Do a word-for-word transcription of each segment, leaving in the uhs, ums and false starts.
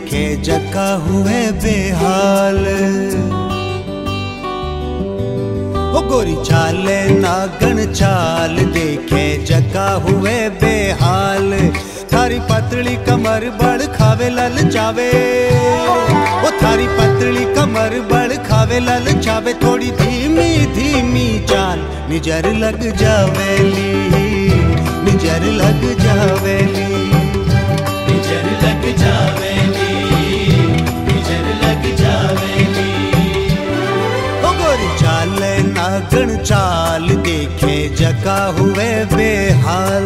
देखे जका हुए बेहाल। ओ गोरी चाले नागन चाल देखे जका हुए बेहाल। थारी पतली कमर बड़ खावे लल चावे, ओ थारी पतली कमर बड़ खावे लल चावे। थोड़ी धीमी धीमी चाल निजर लग जावेली, निजर लग जावेली, निजर लग जावेली, निजर लग जावेली। ओ गोरी चाले नागन चाल देखे जका हुए बेहाल।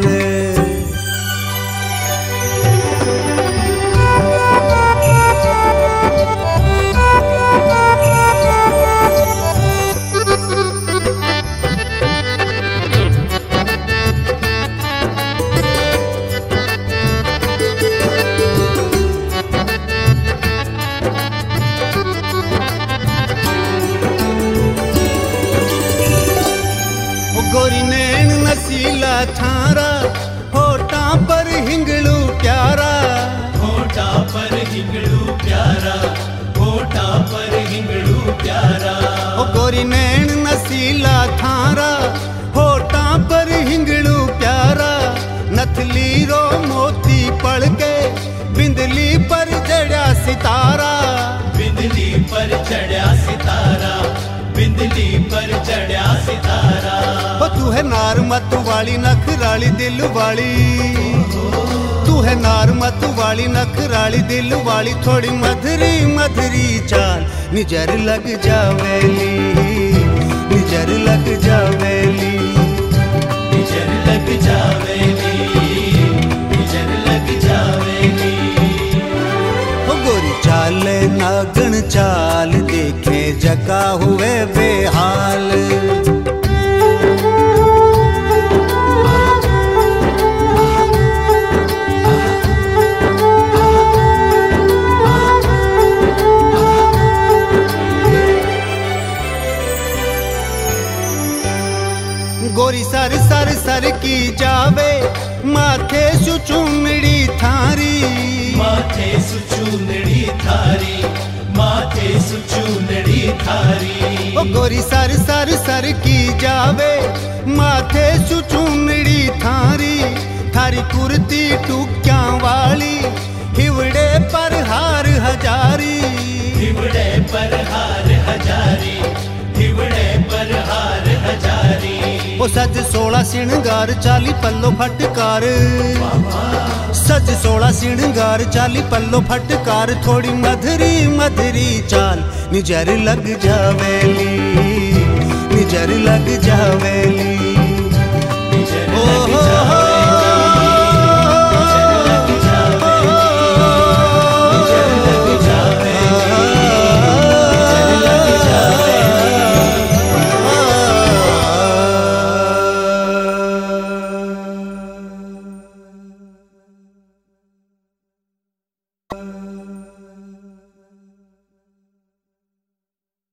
गोरी नैन नसीला थारा, होठा पर हिंगलू प्यारा, होठा पर हिंगलू प्यारा, होठा पर हिंगलू प्यारा। ओ गोरी नैन नसीला थारा, होठा पर हिंगलू प्यारा। नथली रो मोती पड़ के बिंदली पर चढ़ा सितारा, बिंदली पर चढ़ा सितारा, बिंदली पर चढ़ा सितारा। ओ तू है नार मत वाली नखराली दिल वाली, तू है नार मत वाली नखराली दिल वाली। थोड़ी मधुरी मधुरी चाल निजर लग जावेली, निजर लग जावेली, निजर लग जावेली, निजर लग जावेली। ओ गोरी चाले नागन चाल देखे जका हुए बेहाल। गोरी सर सर सर की जावे माथे सुचुनड़ी थारी, माथे सुचुनड़ी थारी, माथे सुचुनड़ी थारी। ओ गोरी सर सर सर की जावे माथे सुचुनड़ी थारी। थारी कुर्ती टुक्या वाली हिवड़े पर हार हजारी, हिवड़े पर हार हजारी, हिवड़े पर हार हजारी। ओ सज सोलह सिंगार चाली पल्लो फटकार, सज सोलह सिंगार चाली पल्लो फटकार। थोड़ी मधुरी मधुरी चाल निजर लग जावेली, निजर लग जावेली,